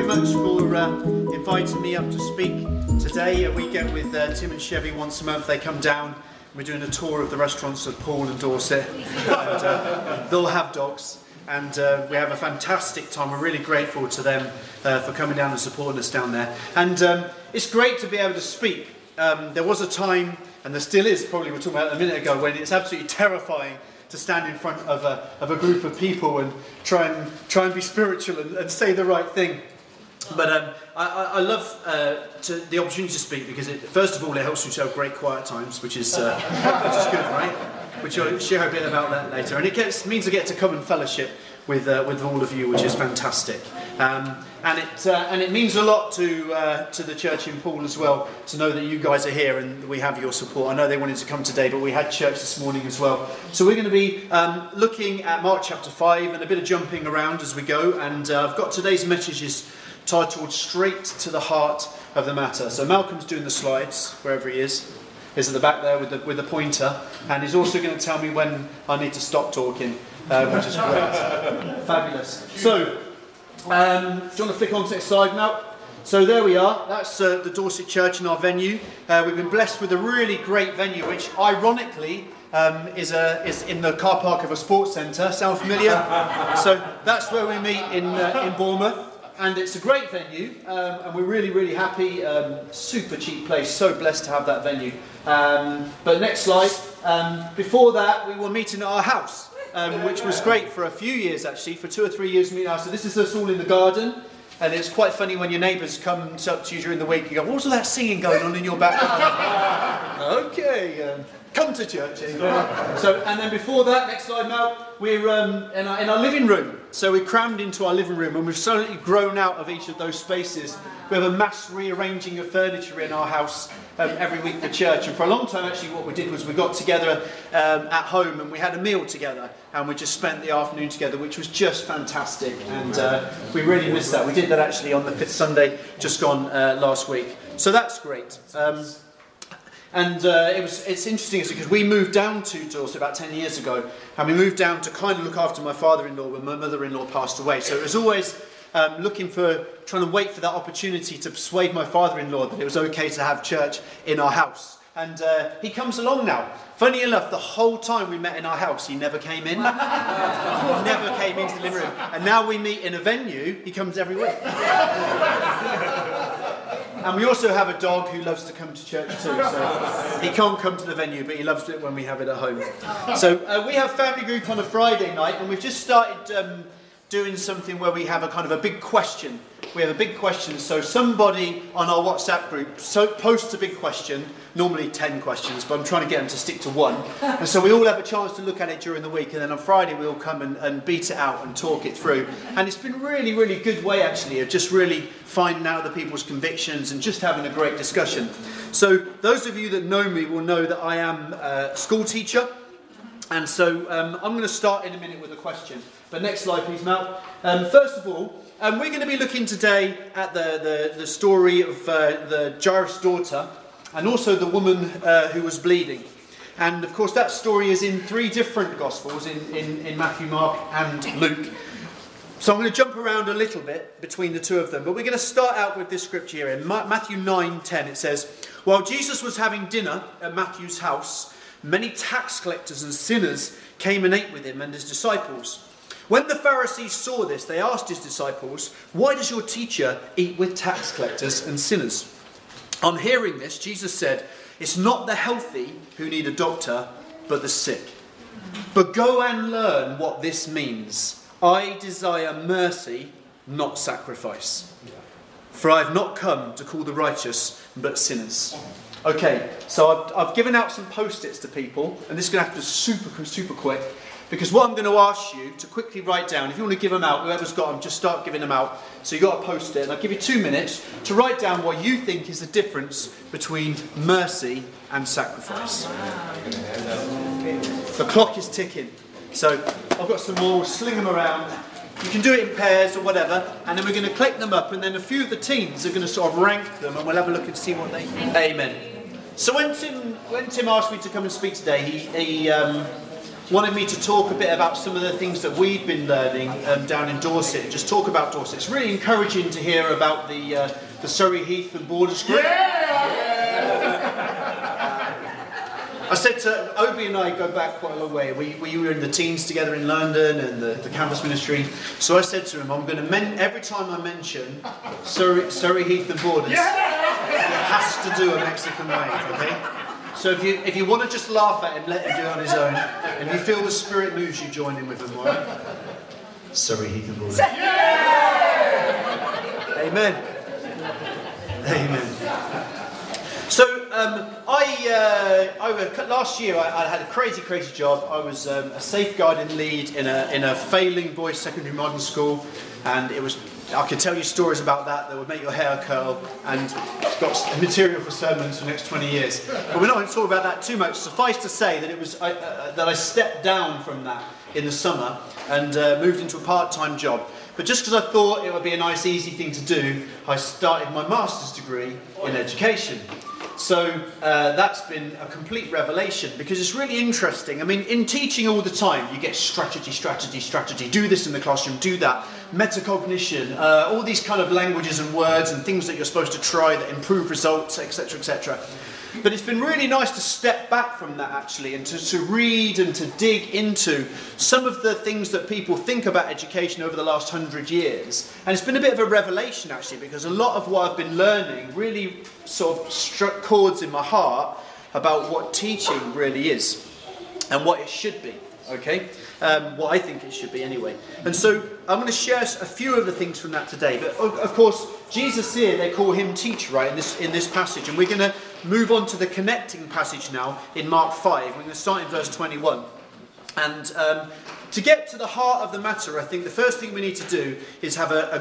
much for inviting me up to speak today. We get with Tim and Chevy once a month. They come down. We're doing a tour of the restaurants of Paul and Dorset. And, they'll have dogs. And we have a fantastic time. We're really grateful to them for coming down and supporting us down there. And it's great to be able to speak. There was a time, and there still is, probably we were talking about it a minute ago, when it's absolutely terrifying to stand in front of a group of people and try and be spiritual and say the right thing. But I love the opportunity to speak because, first of all, it helps you to have great quiet times, which is good, right? Which I'll share a bit about that later. And it means I get to come and fellowship with all of you, which is fantastic. And it means a lot to the church in Poole as well to know that you guys are here and we have your support. I know they wanted to come today, but we had church this morning as well. So we're going to be looking at Mark chapter 5 and a bit of jumping around as we go. And I've got today's messages titled Straight to the Heart of the Matter. So Malcolm's doing the slides, wherever he is. He's at the back there with the pointer. And he's also going to tell me when I need to stop talking, which is great. Fabulous. So, do you want to flick on to the next slide now? So there we are. That's the Dorset Church in our venue. We've been blessed with a really great venue, which ironically is in the car park of a sports centre. Sound familiar? So that's where we meet in Bournemouth. And it's a great venue, and we're really, really happy. Super cheap place, so blessed to have that venue. But next slide. Before that, we were meeting at our house, which was great for a few years, actually. For 2 or 3 years, meeting house. So this is us all in the garden. And it's quite funny when your neighbours come up to you during the week and go, "What's all that singing going on in your background?" Okay, come to church. So, and then before that, next slide now, we're in our living room. So we crammed into our living room and we've slowly grown out of each of those spaces. We have a mass rearranging of furniture in our house every week for church. And for a long time, actually, what we did was we got together at home and we had a meal together. And we just spent the afternoon together, which was just fantastic. And we really missed that. We did that actually on the 5th Sunday, just gone last week. So that's great. It's interesting because we moved down to Dorset about 10 years ago, and we moved down to kind of look after my father-in-law when my mother-in-law passed away. So it was always trying to wait for that opportunity to persuade my father-in-law that it was okay to have church in our house. And he comes along now. Funny enough, the whole time we met in our house, he never came in. He never came into the living room. And now we meet in a venue, he comes every week. And we also have a dog who loves to come to church too. So he can't come to the venue, but he loves it when we have it at home. So we have family group on a Friday night, and we've just started doing something where we have a kind of a big question. We have a big question, so somebody on our WhatsApp group posts a big question, normally 10 questions, but I'm trying to get them to stick to one. And so we all have a chance to look at it during the week, and then on Friday we all come and beat it out and talk it through. And it's been a really, really good way, actually, of just really finding out the people's convictions and just having a great discussion. So those of you that know me will know that I am a school teacher. And so I'm going to start in a minute with a question. But next slide, please, Mal. First of all, we're going to be looking today at the story of the Jairus' daughter and also the woman who was bleeding. And, of course, that story is in 3 different Gospels, in Matthew, Mark and Luke. So I'm going to jump around a little bit between the two of them. But we're going to start out with this scripture here. In Matthew 9:10, it says, "While Jesus was having dinner at Matthew's house, many tax collectors and sinners came and ate with him and his disciples. When the Pharisees saw this, they asked his disciples, 'Why does your teacher eat with tax collectors and sinners?' On hearing this, Jesus said, 'It's not the healthy who need a doctor, but the sick. But go and learn what this means. I desire mercy, not sacrifice. For I have not come to call the righteous, but sinners.'" Okay, so I've given out some post-its to people, and this is going to have to be super quick, because what I'm going to ask you to quickly write down, if you want to give them out, whoever's got them, just start giving them out. So you've got a post-it, and I'll give you 2 minutes to write down what you think is the difference between mercy and sacrifice. The clock is ticking, so I've got some more, we'll sling them around. You can do it in pairs or whatever, and then we're going to collect them up, and then a few of the teams are going to sort of rank them, and we'll have a look and see what they think. Amen. So when Tim asked me to come and speak today, wanted me to talk a bit about some of the things that we've been learning down in Dorset. Just talk about Dorset. It's really encouraging to hear about the Surrey Heath and Borders group. I said to Obi and I go back quite a long way. We were in the teens together in London and the campus ministry. So I said to him, I'm going to every time I mention Surrey Heath and Borders, it has to do a Mexican wave, okay? So if you want to just laugh at him, let him do it on his own. And if you feel the Spirit moves you, join in with him, all right? Surrey Heath and Borders. Amen. Amen. So last year I had a crazy job. I was a safeguarding lead in a failing boys' secondary modern school, and I could tell you stories about that would make your hair curl, and it's got material for sermons for the next 20 years. But we're not going to talk about that too much. Suffice to say that that I stepped down from that in the summer and moved into a part-time job. But just because I thought it would be a nice, easy thing to do, I started my master's degree in education. So that's been a complete revelation, because it's really interesting. I mean, in teaching all the time, you get strategy. Do this in the classroom, do that. Metacognition, all these kind of languages and words and things that you're supposed to try that improve results, etc., etc. But it's been really nice to step back from that, actually, and to read and to dig into some of the things that people think about education over the last 100 years. And it's been a bit of a revelation, actually, because a lot of what I've been learning really sort of struck chords in my heart about what teaching really is and what it should be, okay? What I think it should be, anyway. And so I'm going to share a few of the things from that today. But, of course, Jesus here, they call him teacher, right, in this passage. And we're going to move on to the connecting passage now in Mark 5. We're going to start in verse 21. And to get to the heart of the matter, I think the first thing we need to do is have a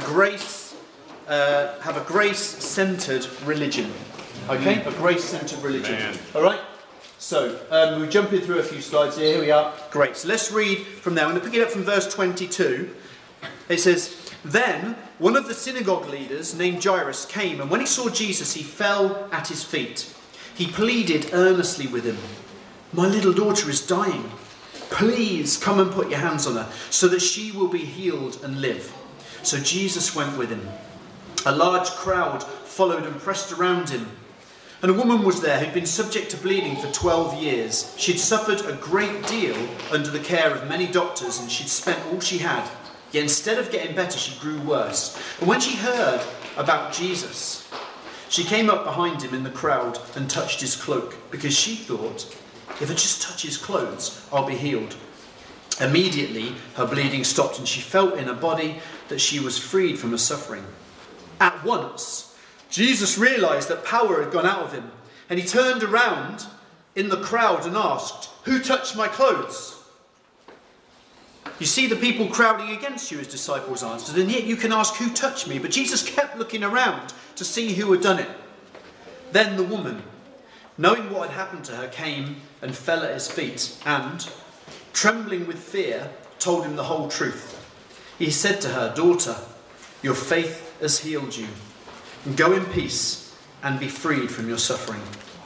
grace-centered religion. Okay? A grace-centered religion. Man. All right? So, we're jumping through a few slides here. Here we are. Great. So let's read from there. I'm going to pick it up from verse 22. It says, Then one of the synagogue leaders named Jairus came, and when he saw Jesus, he fell at his feet. He pleaded earnestly with him, My little daughter is dying. Please come and put your hands on her, so that she will be healed and live. So Jesus went with him. A large crowd followed and pressed around him. And a woman was there who'd been subject to bleeding for 12 years. She'd suffered a great deal under the care of many doctors, and she'd spent all she had. Yet instead of getting better, she grew worse. And when she heard about Jesus, she came up behind him in the crowd and touched his cloak, because she thought, if I just touch his clothes, I'll be healed. Immediately, her bleeding stopped, and she felt in her body that she was freed from her suffering. At once, Jesus realised that power had gone out of him, and he turned around in the crowd and asked, Who touched my clothes? You see the people crowding against you, his disciples answered, and yet you can ask, Who touched me? But Jesus kept looking around to see who had done it. Then the woman, knowing what had happened to her, came and fell at his feet, and, trembling with fear, told him the whole truth. He said to her, Daughter, your faith has healed you. Go in peace and be freed from your suffering.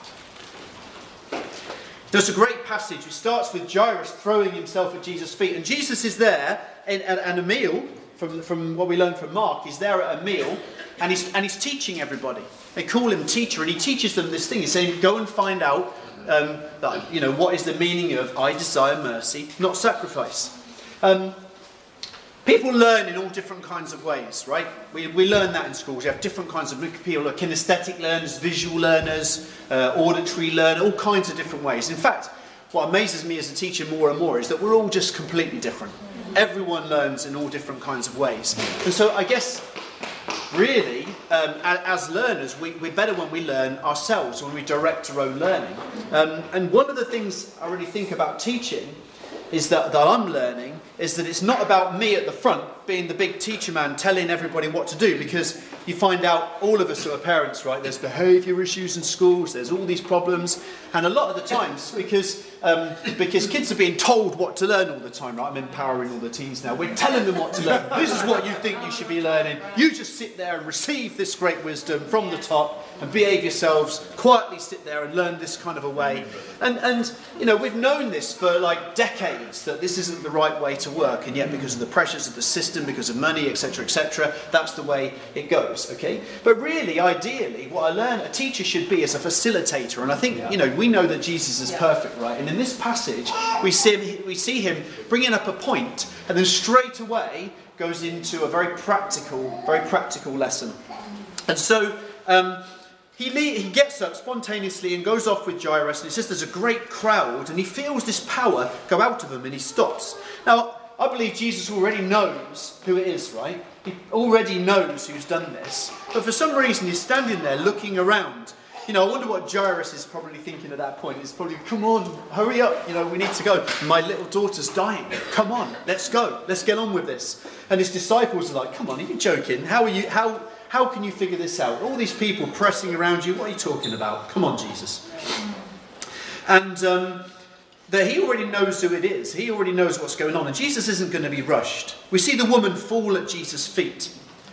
There's a great passage. It starts with Jairus throwing himself at Jesus' feet. And Jesus is there at a meal, from what we learn from Mark. He's there at a meal and he's teaching everybody. They call him teacher, and he teaches them this thing. He's saying, go and find out what is the meaning of I desire mercy, not sacrifice. People learn in all different kinds of ways, right? We learn that in schools. You have different kinds of people, like kinesthetic learners, visual learners, auditory learners, all kinds of different ways. In fact, what amazes me as a teacher more and more is that we're all just completely different. Everyone learns in all different kinds of ways. And so I guess, really, as learners, we're better when we learn ourselves, when we direct our own learning. And one of the things I really think about teaching is that I'm learning is that it's not about me at the front being the big teacher man telling everybody what to do, because you find out all of us who are parents, right, there's behaviour issues in schools, there's all these problems, and a lot of the times because because kids are being told what to learn all the time, right? I'm empowering all the teens now. We're telling them what to learn. This is what you think you should be learning. You just sit there and receive this great wisdom from the top and behave yourselves, quietly sit there and learn this kind of a way. And we've known this for like decades, that this isn't the right way to work, and yet because of the pressures of the system, because of money, etc., that's the way it goes, okay? But really, ideally, what a teacher should be is a facilitator, and I think, we know that Jesus is perfect, right? And in this passage, we see him bringing up a point, and then straight away goes into a very practical lesson. And so, he gets up spontaneously and goes off with Jairus, and he says there's a great crowd, and he feels this power go out of him, and he stops. Now, I believe Jesus already knows who it is, right? He already knows who's done this. But for some reason, he's standing there looking around. I wonder what Jairus is probably thinking at that point. He's probably, come on, hurry up, we need to go. My little daughter's dying. Come on, let's go. Let's get on with this. And his disciples are like, come on, are you joking? How can you figure this out? All these people pressing around you, what are you talking about? Come on, Jesus. And that he already knows who it is. He already knows what's going on. And Jesus isn't going to be rushed. We see the woman fall at Jesus' feet.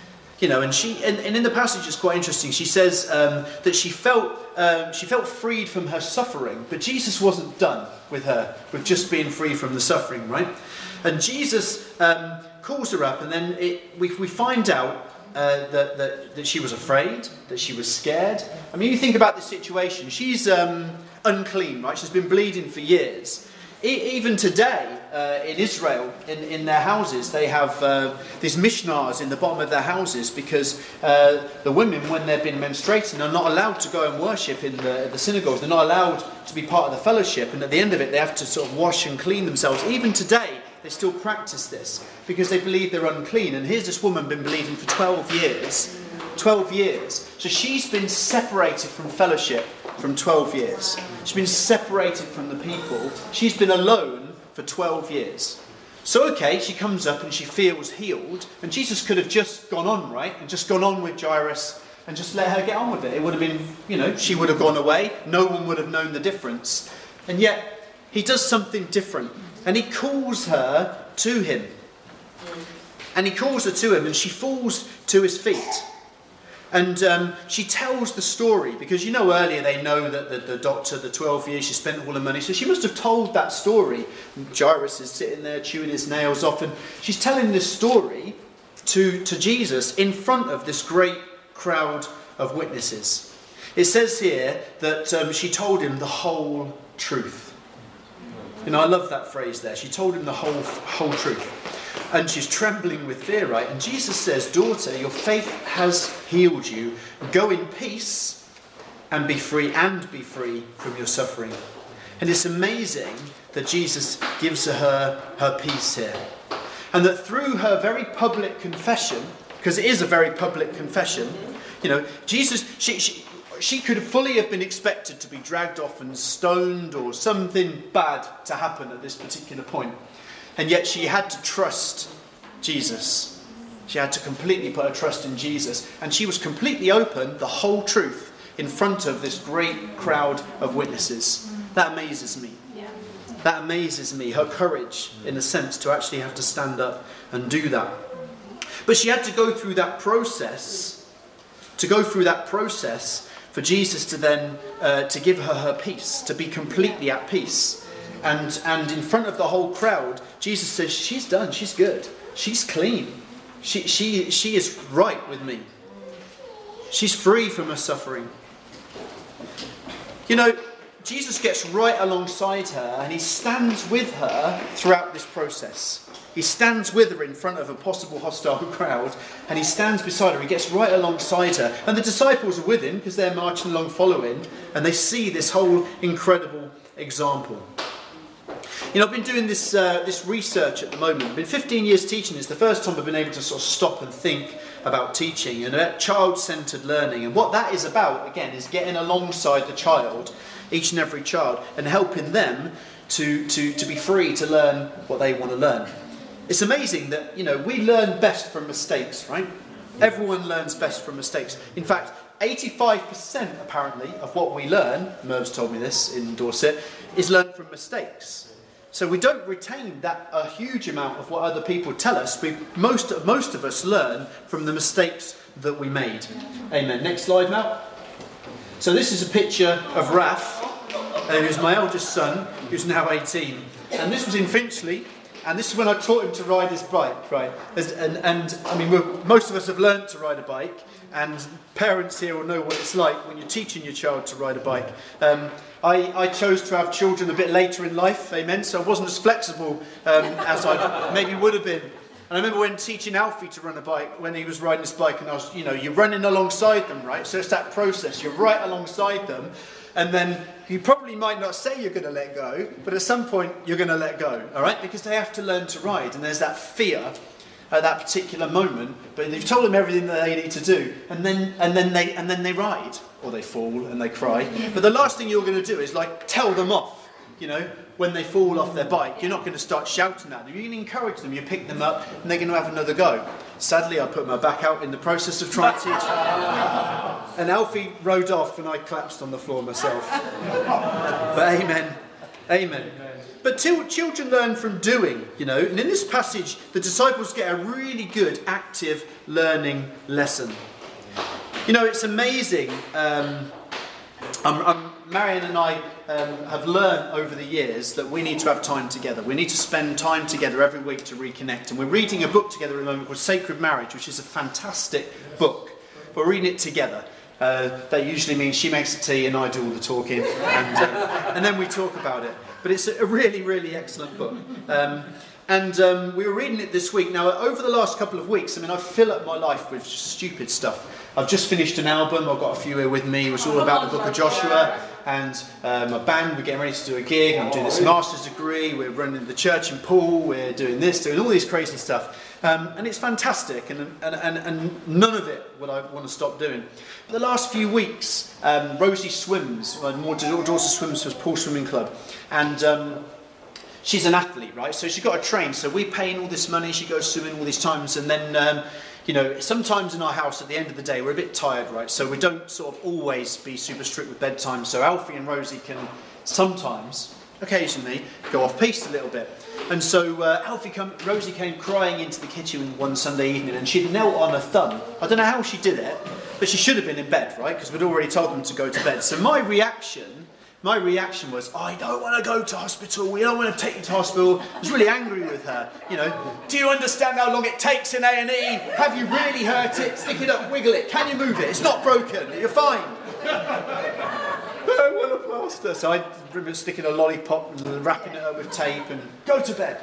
And in the passage it's quite interesting. She says that she felt freed from her suffering, but Jesus wasn't done with her, with just being free from the suffering, right? And Jesus calls her up, and then we find out that she was afraid, that she was scared. I mean, you think about the situation. She's unclean, right? She's been bleeding for years. Even today, in Israel, in their houses, they have these mishnahs in the bottom of their houses, because the women, when they've been menstruating, are not allowed to go and worship in the synagogues. They're not allowed to be part of the fellowship, and at the end of it, they have to sort of wash and clean themselves. Even today, they still practice this because they believe they're unclean. And here's this woman been bleeding for 12 years. 12 years. So she's been separated from fellowship from 12 years. She's been separated from the people. She's been alone for 12 years. So she comes up and she feels healed. And Jesus could have just gone on, right? And just gone on with Jairus and just let her get on with it. It would have been, she would have gone away. No one would have known the difference. And yet, he does something different. And he calls her to him. And he calls her to him, and she falls to his feet. And she tells the story, because earlier they know that the doctor, the 12 years, she spent all her money. So she must have told that story. And Jairus is sitting there chewing his nails off, and she's telling this story to Jesus in front of this great crowd of witnesses. It says here that she told him the whole truth. I love that phrase there. She told him the whole truth. And she's trembling with fear, right? And Jesus says, daughter, your faith has healed you. Go in peace and be free from your suffering. And it's amazing that Jesus gives her peace here. And that through her very public confession, because it is a very public confession, Jesus, she could fully have been expected to be dragged off and stoned, or something bad to happen at this particular point. And yet she had to trust Jesus. She had to completely put her trust in Jesus. And she was completely open, the whole truth, in front of this great crowd of witnesses. That amazes me. That amazes me, her courage, in a sense, to actually have to stand up and do that. But she had to go through that process, for Jesus to then to give her peace, to be completely at peace. And in front of the whole crowd, Jesus says, she's done, she's good, she's clean, she is right with me. She's free from her suffering. Jesus gets right alongside her, and he stands with her throughout this process. He stands with her in front of a possible hostile crowd, and he stands beside her. He gets right alongside her. And the disciples are with him because they're marching along following, and they see this whole incredible example. I've been doing this research at the moment. I've been 15 years teaching. It's the first time I've been able to sort of stop and think about teaching and about child-centered learning. And what that is about, again, is getting alongside the child, each and every child, and helping them to be free to learn what they want to learn. It's amazing that, we learn best from mistakes, right? Everyone learns best from mistakes. In fact, 85% apparently of what we learn, Merv's told me this in Dorset, is learned from mistakes. So we don't retain a huge amount of what other people tell us. Most of us learn from the mistakes that we made. Amen. Next slide, Mal. So this is a picture of Raf, who's my eldest son, who's now 18. And this was in Finchley. And this is when I taught him to ride his bike, right? And I mean, most of us have learned to ride a bike, and parents here will know what it's like when you're teaching your child to ride a bike. I chose to have children a bit later in life, amen, so I wasn't as flexible as I maybe would have been. And I remember when teaching Alfie to run a bike, when he was riding his bike, and I was, you're running alongside them, right? So it's that process, you're right alongside them. And then you probably might not say you're going to let go, but at some point you're going to let go, all right? Because they have to learn to ride, and there's that fear at that particular moment. But you've told them everything that they need to do, and then they ride, or they fall and they cry. But the last thing you're going to do is tell them off, when they fall off their bike. You're not going to start shouting at them. You can encourage them. You pick them up, and they're going to have another go. Sadly, I put my back out in the process of trying to teach. And Alfie rode off, and I collapsed on the floor myself. But amen. But children learn from doing, And in this passage, the disciples get a really good, active learning lesson. It's amazing. Marion and I have learned over the years that we need to have time together. We need to spend time together every week to reconnect. And we're reading a book together at the moment called Sacred Marriage, which is a fantastic book. But we're reading it together. That usually means she makes the tea and I do all the talking. And then we talk about it. But it's a really, really excellent book. And we were reading it this week. Now, over the last couple of weeks, I fill up my life with stupid stuff. I've just finished an album. I've got a few here with me. It was all about the book of Joshua. And my band, we're getting ready to do a gig. I'm doing this master's degree. We're running the church in Poole. We're doing all this crazy stuff. And it's fantastic. And none of it will I want to stop doing. But the last few weeks, Rosie swims. My daughter swims for Poole Swimming Club. And she's an athlete, right? So she's got to train. So we're paying all this money. She goes swimming all these times. And then, sometimes in our house at the end of the day, we're a bit tired, right? So we don't sort of always be super strict with bedtime. So Alfie and Rosie can sometimes, occasionally, go off piste a little bit. And so Rosie came crying into the kitchen one Sunday evening, and she'd knelt on her thumb. I don't know how she did it, but she should have been in bed, right? Because we'd already told them to go to bed. So my reaction was, I don't want to go to hospital. We don't want to take you to hospital. I was really angry with her. Do you understand how long it takes in A&E? Have you really hurt it? Stick it up, wiggle it. Can you move it? It's not broken. You're fine. I want a plaster. So I remember sticking a lollipop and wrapping it up with tape and go to bed.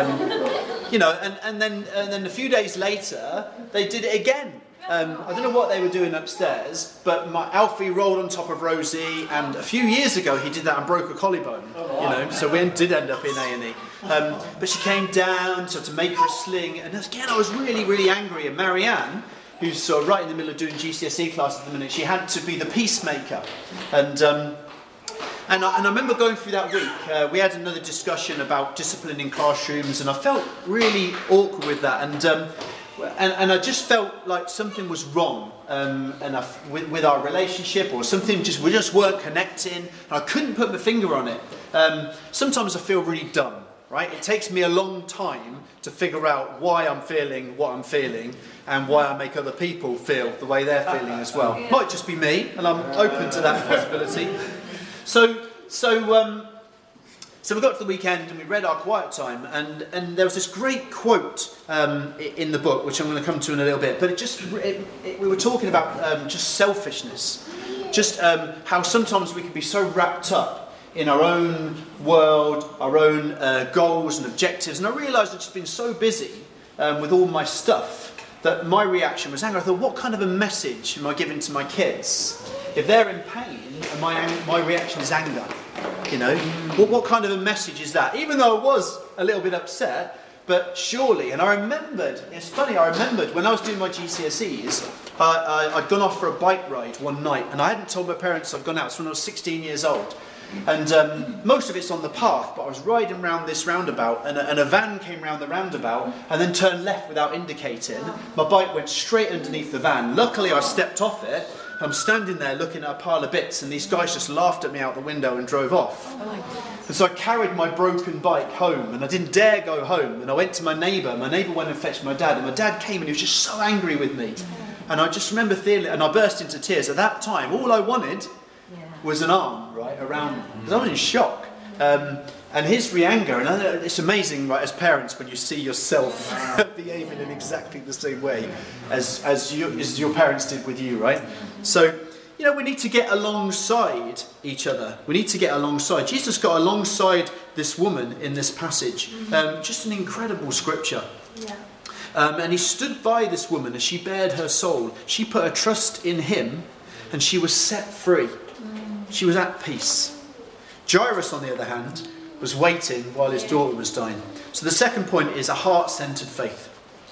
And then a few days later, they did it again. I don't know what they were doing upstairs, but Alfie rolled on top of Rosie, and a few years ago he did that and broke a collarbone. So we did end up in A&E. But she came down to make her a sling, and again I was really, really angry. And Marianne, who's sort of right in the middle of doing GCSE class at the minute, she had to be the peacemaker. And I remember going through that week, we had another discussion about discipline in classrooms, and I felt really awkward with that. And I just felt like something was wrong with our relationship, or something we just weren't connecting, and I couldn't put my finger on it. Sometimes I feel really dumb, right? It takes me a long time to figure out why I'm feeling what I'm feeling, and why I make other people feel the way they're feeling as well. Might just be me, and I'm open to that possibility. So we got to the weekend and we read our quiet time, and there was this great quote in the book, which I'm going to come to in a little bit. But we were talking about just selfishness, just how sometimes we can be so wrapped up in our own world, our own goals and objectives. And I realised I'd just been so busy with all my stuff that my reaction was anger. I thought, what kind of a message am I giving to my kids? If they're in pain, and my reaction is anger, what kind of a message is that? Even though I was a little bit upset, but surely, and I remembered when I was doing my GCSEs, I'd gone off for a bike ride one night, and I hadn't told my parents I'd gone out. It's when I was 16 years old. And most of it's on the path, but I was riding round this roundabout, and a van came round the roundabout and then turned left without indicating. My bike went straight underneath the van. Luckily I stepped off it, I'm standing there looking at a pile of bits, and these guys just laughed at me out the window and drove off. And so I carried my broken bike home, and I didn't dare go home. And I went to my neighbour. My neighbour went and fetched my dad, and my dad came and he was just so angry with me. And I just remember feeling, and I burst into tears. At that time, all I wanted was an arm, right, around me. Because I was in shock. And his anger, and it's amazing, right, as parents, when you see yourself behaving in exactly the same way as your parents did with you, right? So, we need to get alongside each other. We need to get alongside. Jesus got alongside this woman in this passage. Just an incredible scripture. Yeah. And he stood by this woman as she bared her soul. She put her trust in him, and she was set free. She was at peace. Jairus, on the other hand, was waiting while his daughter was dying. So the second point is a heart-centered faith.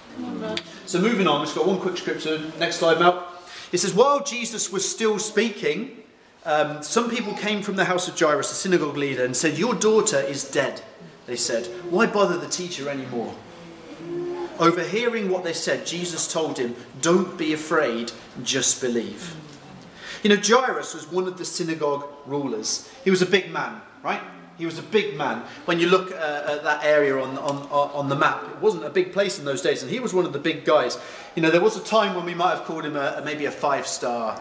So moving on, we've got one quick scripture. Next slide, Mel. It says, while Jesus was still speaking, some people came from the house of Jairus, the synagogue leader, and said, your daughter is dead. They said, why bother the teacher anymore? Overhearing what they said, Jesus told him, don't be afraid, just believe. Jairus was one of the synagogue rulers. He was a big man, right? He was a big man. When you look at that area on the map, it wasn't a big place in those days, and he was one of the big guys. There was a time when we might have called him maybe a five-star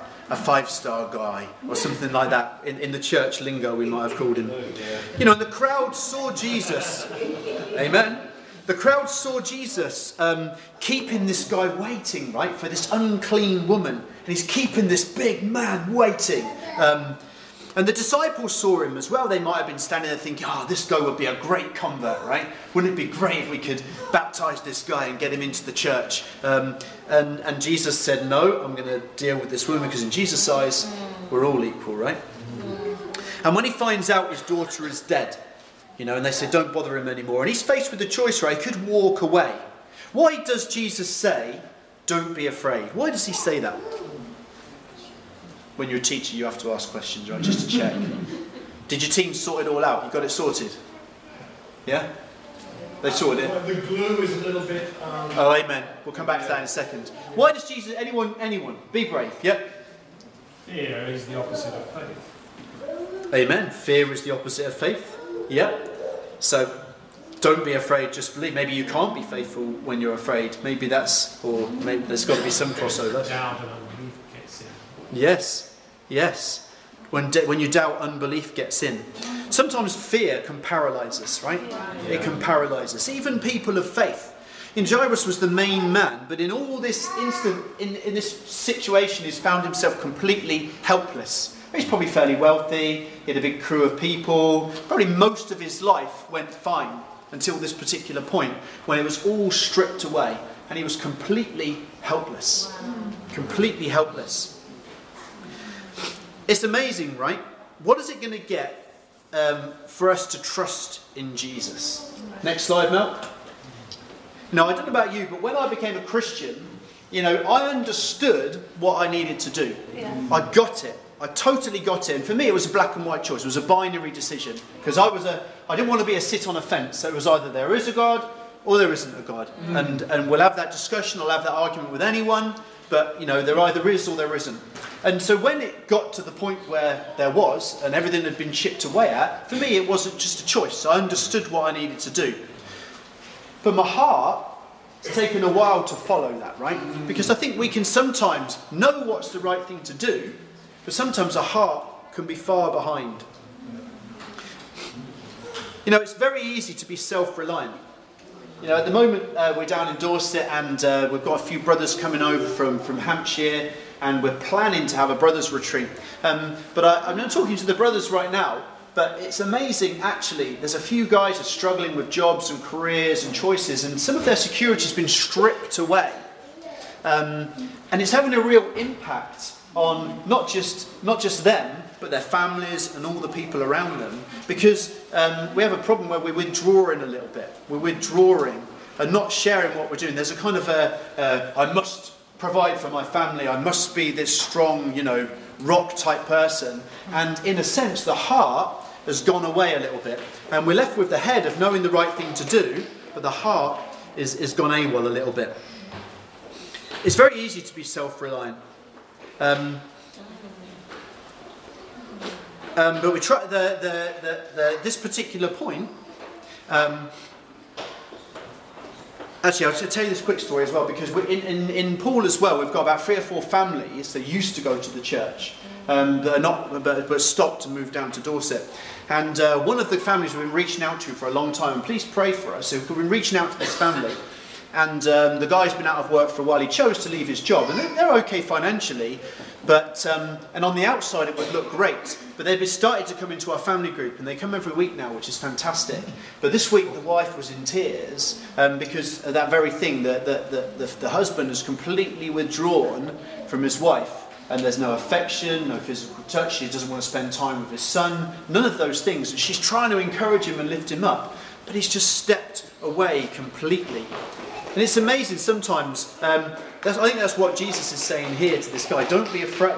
guy, or something like that. In the church lingo, we might have called him. And the crowd saw Jesus. Amen. The crowd saw Jesus keeping this guy waiting, right, for this unclean woman. And he's keeping this big man waiting. And the disciples saw him as well. They might have been standing there thinking, this guy would be a great convert, right? Wouldn't it be great if we could baptize this guy and get him into the church? And Jesus said, no, I'm going to deal with this woman, because in Jesus' eyes, we're all equal, right? And when he finds out his daughter is dead, and they say, don't bother him anymore. And he's faced with the choice, right? He could walk away. Why does Jesus say, don't be afraid? Why does he say that? When you're a teacher, you have to ask questions, right? Just to check. Did your team sort it all out? You got it sorted? Yeah? They sorted it? Well, the glue is a little bit... Oh, amen. We'll come back to that in a second. Why does Jesus... Anyone? Be brave. Yep. Fear is the opposite of faith. Amen. Fear is the opposite of faith. Yep. So, don't be afraid, just believe. Maybe you can't be faithful when you're afraid. Maybe there's got to be some crossover. Doubt and unbelief gets in. Yes. When you doubt, unbelief gets in. Sometimes fear can paralyse us, right? Yeah. It can paralyse us. Even people of faith. Jairus was the main man, but in all this in this situation, he's found himself completely helpless. He's probably fairly wealthy. He had a big crew of people. Probably most of his life went fine until this particular point when it was all stripped away and he was completely helpless. Completely helpless. It's amazing, right? What is it going to get for us to trust in Jesus? Next slide, Mel. Now, I don't know about you, but when I became a Christian, I understood what I needed to do. Yeah. I got it. I totally got it. And for me, it was a black and white choice. It was a binary decision. Because I didn't want to be a sit on a fence. So it was either there is a God or there isn't a God. And we'll have that discussion. I'll have that argument with anyone. But, there either is or there isn't. And so when it got to the point where there was, and everything had been chipped away at, for me, it wasn't just a choice. I understood what I needed to do. But my heart, it's taken a while to follow that, right? Because I think we can sometimes know what's the right thing to do, but sometimes our heart can be far behind. It's very easy to be self-reliant. At the moment we're down in Dorset and we've got a few brothers coming over from Hampshire and we're planning to have a brothers retreat. But I'm not talking to the brothers right now, but it's amazing actually. There's a few guys who are struggling with jobs and careers and choices and some of their security has been stripped away. And it's having a real impact on not just them, but their families and all the people around them, because we have a problem where we're withdrawing a little bit. We're withdrawing and not sharing what we're doing. There's a kind of I must provide for my family. I must be this strong, rock type person. And in a sense, the heart has gone away a little bit, and we're left with the head of knowing the right thing to do, but the heart is gone AWOL a little bit. It's very easy to be self-reliant. But we try this particular point. Actually, I'll tell you this quick story as well, because in Poole as well, we've got about 3 or 4 families that used to go to the church, that are not, but stopped and moved down to Dorset. And one of the families we've been reaching out to for a long time, and please pray for us, so we've been reaching out to this family. And the guy's been out of work for a while. He chose to leave his job, and they're okay financially, but and on the outside it would look great. But they've started to come into our family group, and they come every week now, which is fantastic. But this week the wife was in tears because of that very thing. The husband has completely withdrawn from his wife. And there's no affection, no physical touch. He doesn't want to spend time with his son. None of those things. And she's trying to encourage him and lift him up, but he's just stepped away completely. And it's amazing sometimes. I think that's what Jesus is saying here to this guy. Don't be afraid,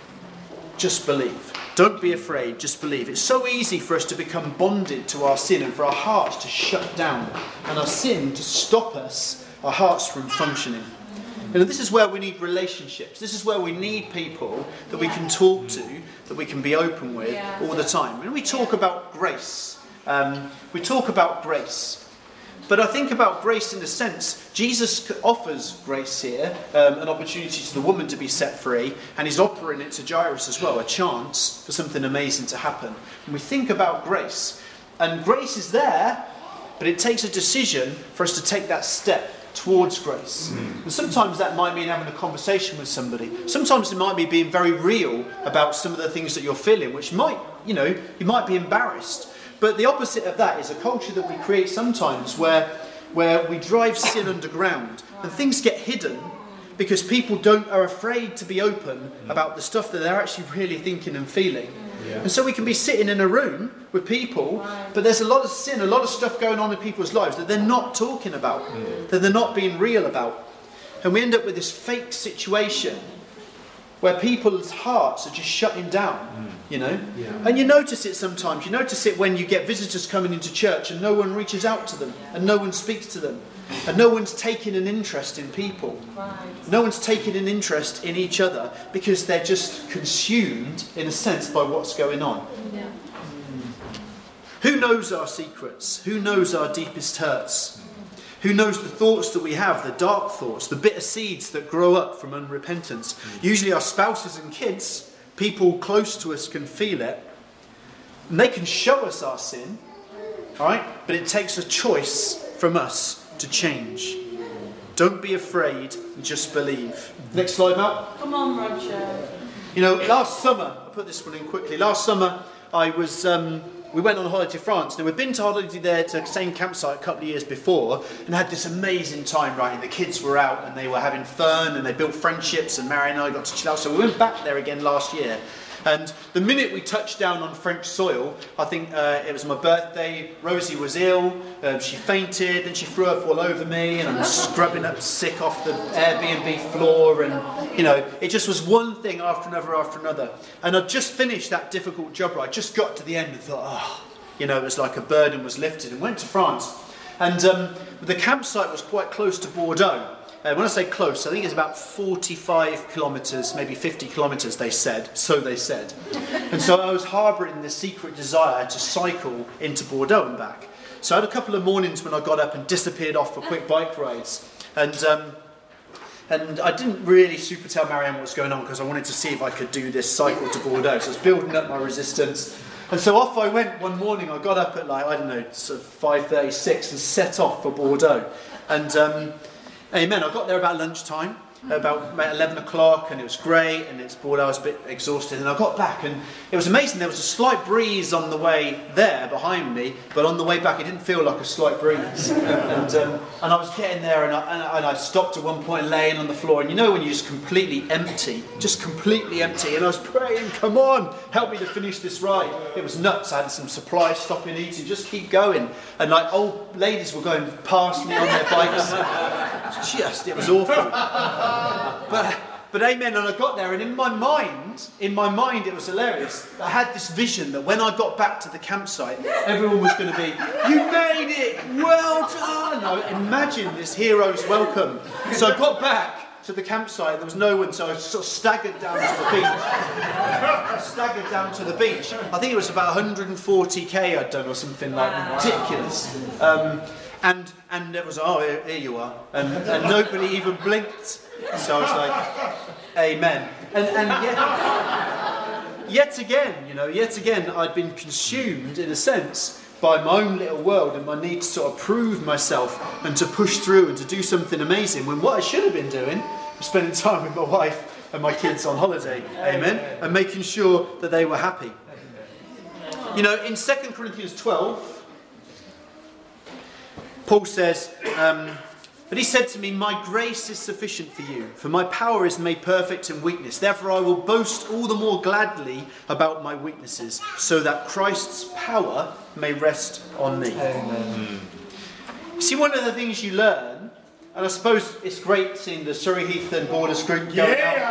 just believe. Don't be afraid, just believe. It's so easy for us to become bonded to our sin and for our hearts to shut down and our sin to stop us, our hearts from functioning. And this is where we need relationships. This is where we need people that we can talk to, that we can be open with all the time. And we talk about grace. We talk about grace. But I think about grace in a sense. Jesus offers grace here, an opportunity to the woman to be set free, and he's offering it to Jairus as well, a chance for something amazing to happen. And we think about grace. And grace is there, but it takes a decision for us to take that step towards grace. And sometimes that might mean having a conversation with somebody. Sometimes it might be being very real about some of the things that you're feeling, which might, you might be embarrassed. But the opposite of that is a culture that we create sometimes where we drive sin underground and things get hidden because people are afraid to be open about the stuff that they're actually really thinking and feeling. Yeah. And so we can be sitting in a room with people, but there's a lot of sin, a lot of stuff going on in people's lives that they're not talking about, that they're not being real about. And we end up with this fake situation where people's hearts are just shutting down, Yeah. And you notice it sometimes. You notice it when you get visitors coming into church and no one reaches out to them and no one speaks to them and no one's taking an interest in people. Right. No one's taking an interest in each other because they're just consumed, in a sense, by what's going on. Yeah. Who knows our secrets? Who knows our deepest hurts? Who knows the thoughts that we have, the dark thoughts, the bitter seeds that grow up from unrepentance? Usually our spouses and kids, people close to us can feel it. And they can show us our sin, all right? But it takes a choice from us to change. Don't be afraid, just believe. Next slide, Mal. Come on, Roger. Last summer, I'll put this one in quickly. Last summer, we went on holiday to France. Now, we'd been to holiday there to the same campsite a couple of years before and had this amazing time, right? And the kids were out and they were having fun and they built friendships and Mary and I got to chill out. So we went back there again last year. And the minute we touched down on French soil, I think it was my birthday, Rosie was ill, she fainted and she threw up all over me and I'm scrubbing up sick off the Airbnb floor and, it just was one thing after another. And I'd just finished that difficult job. I just got to the end and thought, it was like a burden was lifted and went to France. And the campsite was quite close to Bordeaux. When I say close, I think it's about 45 kilometres, maybe 50 kilometres, they said. And so I was harbouring this secret desire to cycle into Bordeaux and back. So I had a couple of mornings when I got up and disappeared off for quick bike rides. And I didn't really super tell Marianne what was going on because I wanted to see if I could do this cycle to Bordeaux. So I was building up my resistance. And so off I went one morning. I got up at sort of 5:36 and set off for Bordeaux. And amen. I got there about lunchtime, about 11 o'clock, and it was great, and it's Bordeaux. I was a bit exhausted, and I got back, and it was amazing. There was a slight breeze on the way there behind me, but on the way back, it didn't feel like a slight breeze. And I was getting there, and I stopped at one point, laying on the floor, and when you're just completely empty, and I was praying, come on, help me to finish this ride. It was nuts. I had some supplies, stopping, eating, just keep going. And old ladies were going past me on their bikes. It was awful. But amen, and I got there, and in my mind, it was hilarious. I had this vision that when I got back to the campsite, everyone was going to be, you made it, well done. I imagined this hero's welcome. So I got back, to the campsite. There was no one, so I sort of staggered down to the beach. I think it was about 140k I'd done or something like ridiculous. And it was, here you are. And nobody even blinked. So I was like, amen. And yet again, I'd been consumed, in a sense, by my own little world and my need to sort of prove myself and to push through and to do something amazing, when what I should have been doing was spending time with my wife and my kids on holiday, amen, and making sure that they were happy. You know, in 2 Corinthians 12, Paul says, but he said to me, my grace is sufficient for you, for my power is made perfect in weakness. Therefore I will boast all the more gladly about my weaknesses, so that Christ's power may rest on me. Amen. See, one of the things you learn, and I suppose it's great seeing the Surrey Heath and Borders group going out.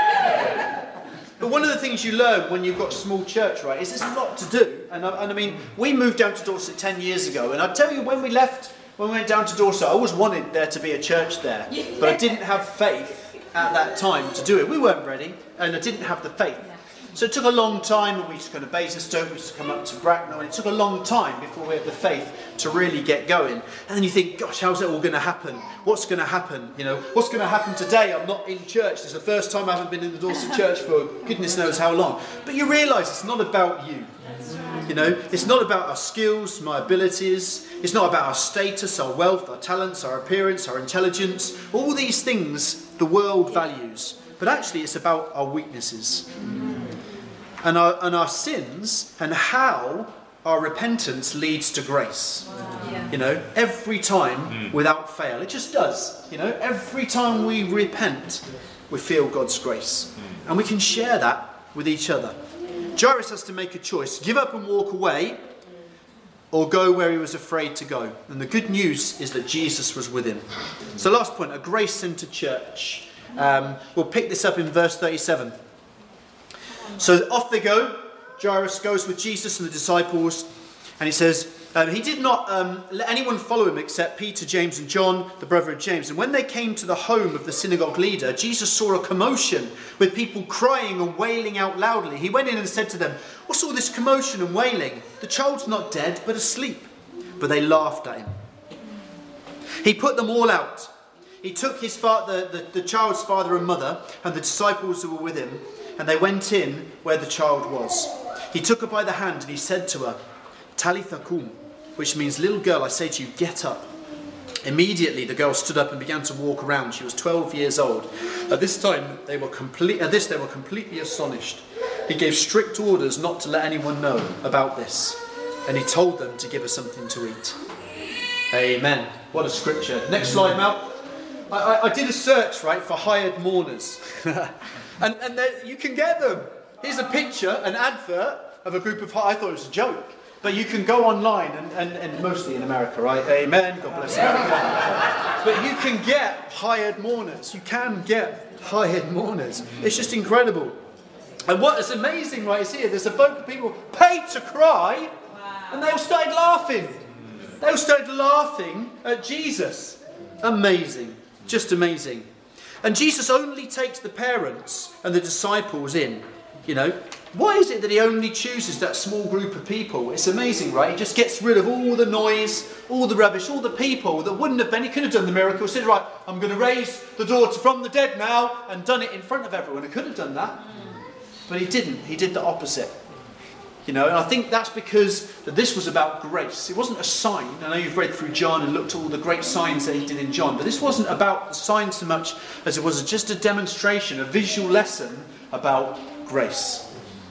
But one of the things you learn when you've got a small church, right, is there's a lot to do. And I mean, we moved down to Dorset 10 years ago, and I tell you, when we went down to Dorset, I always wanted there to be a church there, but I didn't have faith at that time to do it. We weren't ready, and I didn't have the faith. So it took a long time, and we used to go to Basingstoke, we used to come up to Bracknell, and it took a long time before we had the faith to really get going. And then you think, gosh, how's it all going to happen? What's going to happen? You know, what's going to happen today? I'm not in church. It's the first time I haven't been in the Dorset church for goodness knows how long. But you realise it's not about you. You know, it's not about our skills, my abilities. It's not about our status, our wealth, our talents, our appearance, our intelligence. All these things the world values. But actually it's about our weaknesses. And our sins, and how our repentance leads to grace. You know, every time without fail. It just does. You know, every time we repent, we feel God's grace. And we can share that with each other. Jairus has to make a choice. Give up and walk away, or go where he was afraid to go. And the good news is that Jesus was with him. So last point, a grace-centered church. We'll pick this up in verse 37. So off they go. Jairus goes with Jesus and the disciples, and he says, he did not let anyone follow him except Peter, James and John, the brother of James. And when they came to the home of the synagogue leader, Jesus saw a commotion with people crying and wailing out loudly. He went in and said to them, what's all this commotion and wailing? The child's not dead, but asleep. But they laughed at him. He put them all out. He took his the child's father and mother and the disciples who were with him, and they went in where the child was. He took her by the hand and he said to her, Talitha kum, which means, little girl, I say to you, get up. Immediately the girl stood up and began to walk around. She was 12 years old. At this they were completely astonished. He gave strict orders not to let anyone know about this. And he told them to give her something to eat. Amen. What a scripture. Next slide, Mel. I did a search, right, for hired mourners. and you can get them. Here's a picture, an advert of a group of I thought it was a joke. But you can go online, and mostly in America, right? Amen. God bless America. But you can get hired mourners. You can get hired mourners. It's just incredible. And what is amazing, right, is here, there's a bunch of people paid to cry, and they all started laughing. They all started laughing at Jesus. Amazing. Just amazing. And Jesus only takes the parents and the disciples in, you know. Why is it that he only chooses that small group of people? It's amazing, right? He just gets rid of all the noise, all the rubbish, all the people that wouldn't have been. He could have done the miracle, said, right, I'm going to raise the daughter from the dead now, and done it in front of everyone. He could have done that. But he didn't. He did the opposite. You know, and I think that's because this was about grace. It wasn't a sign. I know you've read through John and looked at all the great signs that he did in John, but this wasn't about the sign so much as it was just a demonstration, a visual lesson about grace.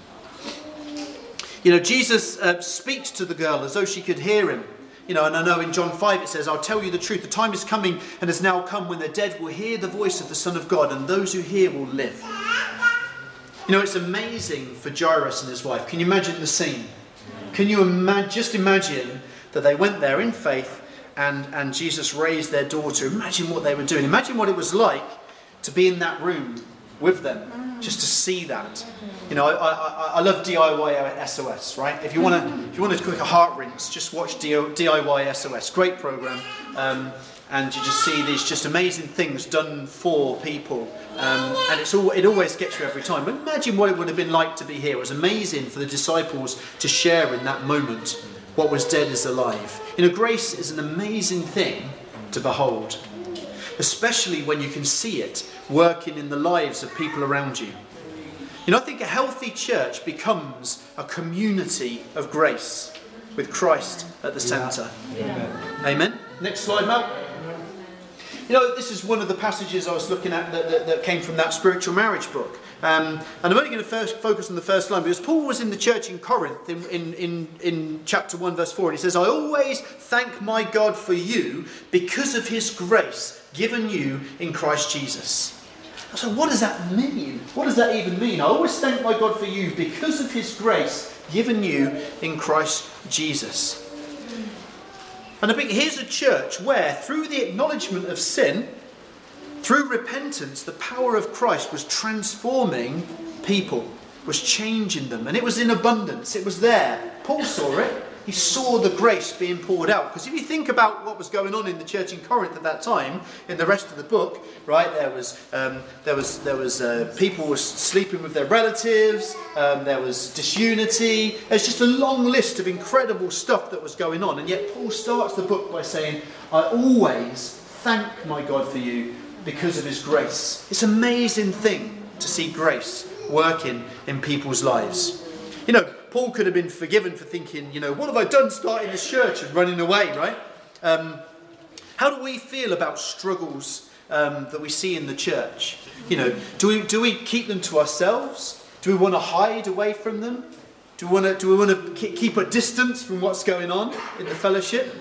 You know, Jesus speaks to the girl as though she could hear him. You know, and I know in John 5 it says, I'll tell you the truth, the time is coming and has now come when the dead will hear the voice of the Son of God, and those who hear will live. You know, it's amazing for Jairus and his wife. Can you imagine the scene? Can you just imagine that they went there in faith and Jesus raised their daughter? Imagine what they were doing. Imagine what it was like to be in that room with them. just to see that. You know, I love DIY SOS, right? If you want to quick a heart rinse, just watch DIY SOS. Great program, and you just see these just amazing things done for people, and it always gets you every time. But imagine what it would have been like to be here. It was amazing for the disciples to share in that moment what was dead is alive. You know, grace is an amazing thing to behold, especially when you can see it working in the lives of people around you. You know, I think a healthy church becomes a community of grace with Christ at the centre. Yeah. Amen. Next slide, Mel. You know, this is one of the passages I was looking at that came from that spiritual marriage book. And I'm only going to first focus on the first line, because Paul was in the church in Corinth in chapter 1 verse 4, and he says, I always thank my God for you because of his grace given you in Christ Jesus. So what does that mean? What does that even mean? I always thank my God for you because of his grace given you in Christ Jesus. And I think here's a church where, through the acknowledgement of sin, through repentance, the power of Christ was transforming people, was changing them. And it was in abundance. It was there. Paul saw it. He saw the grace being poured out. Because if you think about what was going on in the church in Corinth at that time, in the rest of the book, right, there was people were sleeping with their relatives. There was disunity. There's just a long list of incredible stuff that was going on. And yet Paul starts the book by saying, I always thank my God for you because of his grace. It's an amazing thing to see grace working in people's lives. You know, Paul could have been forgiven for thinking, you know, what have I done starting this church and running away, right? How do we feel about struggles that we see in the church? You know, do we keep them to ourselves? Do we want to hide away from them? Do we want to keep a distance from what's going on in the fellowship?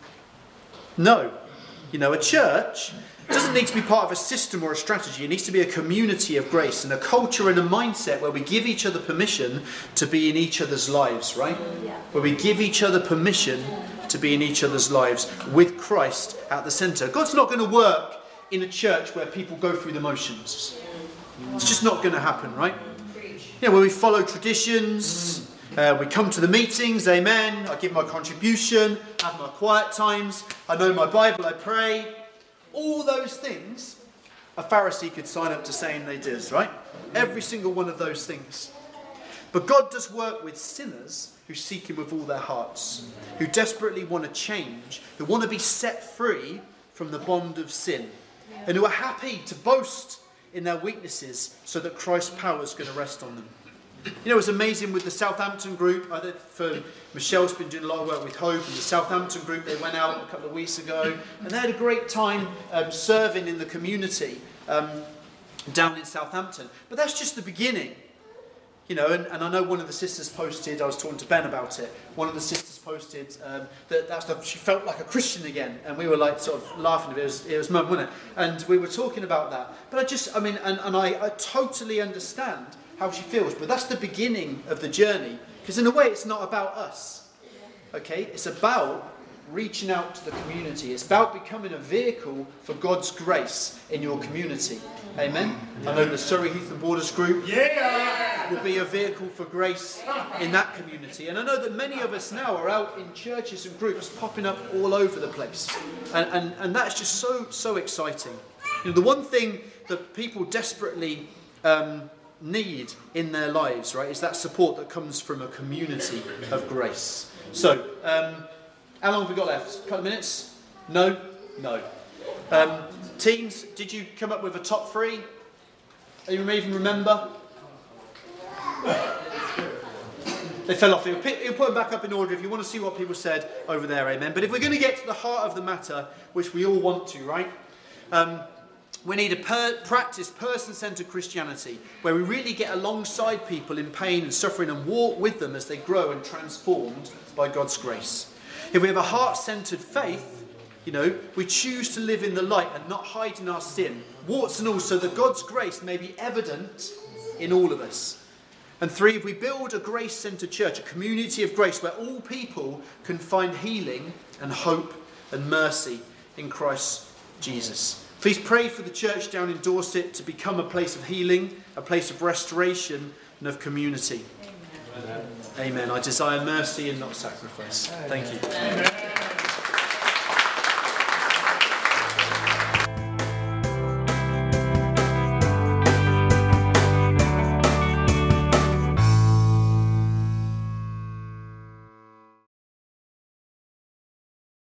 No. You know, a church doesn't need to be part of a system or a strategy. It needs to be a community of grace and a culture and a mindset where we give each other permission to be in each other's lives, right? Yeah. Where we give each other permission to be in each other's lives with Christ at the centre. God's not going to work in a church where people go through the motions. It's just not going to happen, right? You know, where we follow traditions, we come to the meetings, amen, I give my contribution, have my quiet times, I know my Bible, I pray. All those things, a Pharisee could sign up to saying they did, right? Every single one of those things. But God does work with sinners who seek him with all their hearts, who desperately want to change, who want to be set free from the bond of sin, and who are happy to boast in their weaknesses so that Christ's power is going to rest on them. You know, it was amazing with the Southampton group. Michelle's been doing a lot of work with Hope, and the Southampton group, they went out a couple of weeks ago, and they had a great time serving in the community down in Southampton. But that's just the beginning. You know, and I know one of the sisters posted, I was talking to Ben about it, one of the sisters posted that she felt like a Christian again, and we were like sort of laughing. It was Mum, wasn't it? And we were talking about that. But I totally understand how she feels, but that's the beginning of the journey, because in a way it's not about us, okay? It's about reaching out to the community. It's about becoming a vehicle for God's grace in your community, amen? I know the Surrey Heath and Borders group will be a vehicle for grace in that community, and I know that many of us now are out in churches and groups popping up all over the place, and that's just so exciting. You know, the one thing that people desperately need in their lives, right, is that support that comes from a community of grace. So, how long have we got left? A couple of minutes? No? Teams, did you come up with a top three? Do you even remember? They fell off. You'll put them back up in order if you want to see what people said over there, amen. But if we're going to get to the heart of the matter, which we all want to, right? We need to practice person-centered Christianity, where we really get alongside people in pain and suffering and walk with them as they grow and transformed by God's grace. If we have a heart-centered faith, you know, we choose to live in the light and not hide in our sin, warts and all, so that God's grace may be evident in all of us. And 3, if we build a grace-centered church, a community of grace where all people can find healing and hope and mercy in Christ Jesus. Please pray for the church down in Dorset to become a place of healing, a place of restoration and of community. Amen. Amen. I desire mercy and not sacrifice. Thank you. Amen.